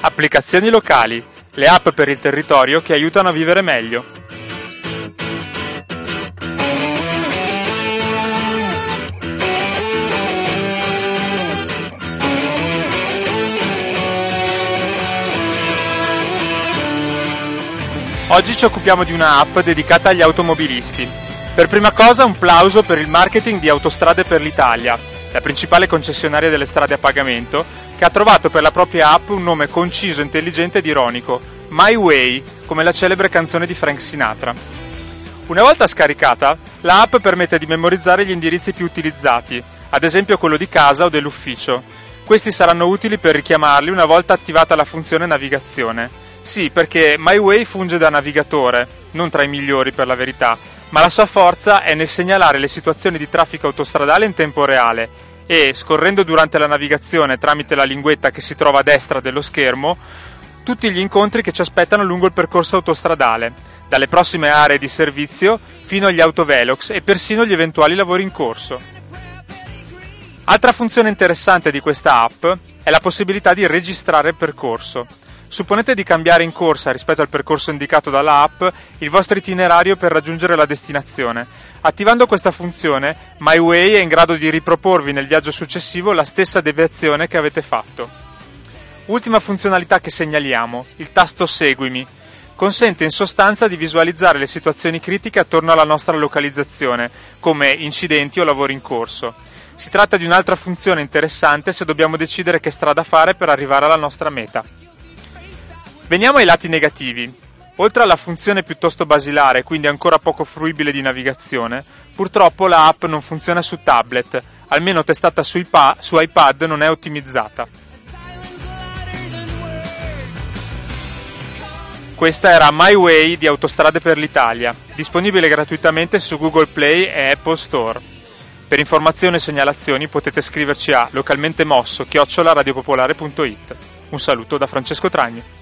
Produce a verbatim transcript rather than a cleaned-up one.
Applicazioni locali, le app per il territorio che aiutano a vivere meglio. Oggi ci occupiamo di una app dedicata agli automobilisti. Per prima cosa un plauso per il marketing di Autostrade per l'Italia, la principale concessionaria delle strade a pagamento, che ha trovato per la propria app un nome conciso, intelligente ed ironico, My Way, come la celebre canzone di Frank Sinatra. Una volta scaricata, la app permette di memorizzare gli indirizzi più utilizzati, ad esempio quello di casa o dell'ufficio. Questi saranno utili per richiamarli una volta attivata la funzione navigazione. Sì, perché My Way funge da navigatore, non tra i migliori per la verità, ma la sua forza è nel segnalare le situazioni di traffico autostradale in tempo reale e, scorrendo durante la navigazione tramite la linguetta che si trova a destra dello schermo, tutti gli incontri che ci aspettano lungo il percorso autostradale, dalle prossime aree di servizio fino agli autovelox e persino gli eventuali lavori in corso. Altra funzione interessante di questa app è la possibilità di registrare il percorso. Supponete di cambiare in corsa rispetto al percorso indicato dalla app il vostro itinerario per raggiungere la destinazione. Attivando questa funzione, My Way è in grado di riproporvi nel viaggio successivo la stessa deviazione che avete fatto. Ultima funzionalità che segnaliamo, il tasto Seguimi. Consente in sostanza di visualizzare le situazioni critiche attorno alla nostra localizzazione, come incidenti o lavori in corso. Si tratta di un'altra funzione interessante se dobbiamo decidere che strada fare per arrivare alla nostra meta. Veniamo ai lati negativi. Oltre alla funzione piuttosto basilare, quindi ancora poco fruibile di navigazione, purtroppo la app non funziona su tablet, almeno testata su, iPad, su iPad non è ottimizzata. Questa era My Way di Autostrade per l'Italia, disponibile gratuitamente su Google Play e Apple Store. Per informazioni e segnalazioni potete scriverci a localmentemosso chiocciola radiopopolare punto it. Un saluto da Francesco Tragni.